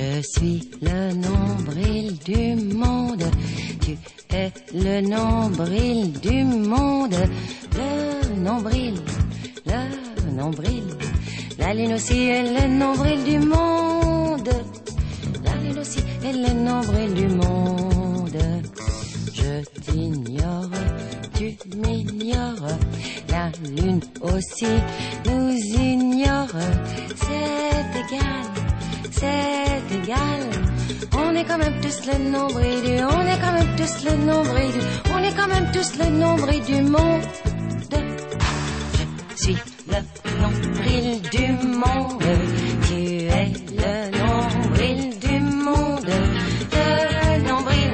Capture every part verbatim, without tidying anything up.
Je suis le nombril du monde. Tu es le nombril du monde. Le nombril, le nombril. La lune aussi est le nombril du monde. La lune aussi est le nombril du monde. Je t'ignore, tu m'ignores. La lune aussi nous ignore. C'est égal, c'est égal. On est quand même tous le nombril du, on est quand même tous le nombril du, on est quand même tous le nombril du monde. Je suis le nombril du monde. Tu es le nombril du monde. Le nombril,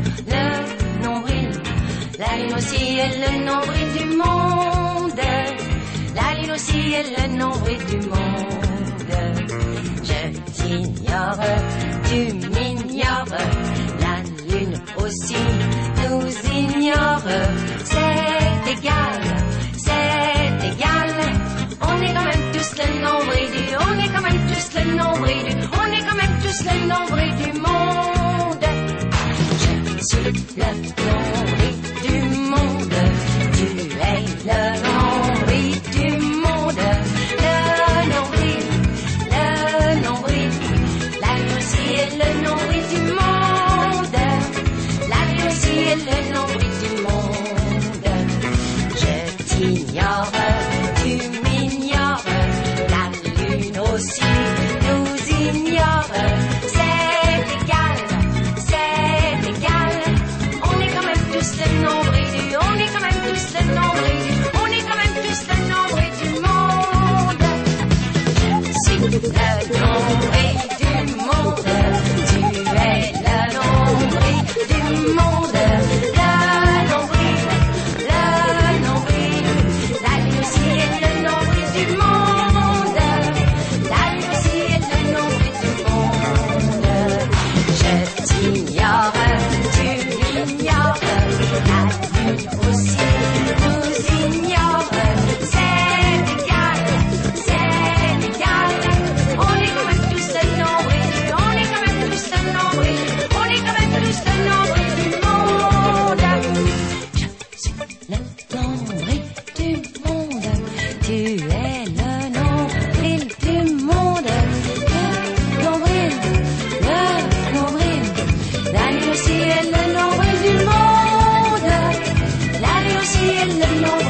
le nombril. La lune aussi est le nombril du monde. La lune aussi est le nombril du monde. Je t'ignore, tu m'ignores. La lune aussi nous ignore. C'est égal, c'est égal. On est quand même tous le nombril du, on est quand même tous le nombril du, on est quand même tous le nombril du monde. Je suis le nombril du monde. Tu es le nombril du monde. Le nombril, le nombril. La lune aussi est le nombril du monde. La lune aussi est le nombril du monde. Je t'ignore, tu m'ignores. La lune aussi nous ignore. C'est égal, c'est égal. On est quand même tous le nombril du, on est quand même tous le nombril du, on est quand même tous le nombril du monde. Je suis le nombril du monde. Tu es le nombril du monde. Le nombril, le nombril. La lune aussi est le nombril du monde. La lune aussi est le nombril du monde. Je t'ignore, tu m'ignores. La lune aussi nous ignore. C'est égal, c'est égal. On est quand même tous le nombril du, on est quand même tous le nombril du, on est quand même tous le nombril du monde. Je suis le nombril du monde. Tu es le nombril du monde. Le nombril, le nombril. La lune aussi est le nombril du monde. La lune aussi est le nombril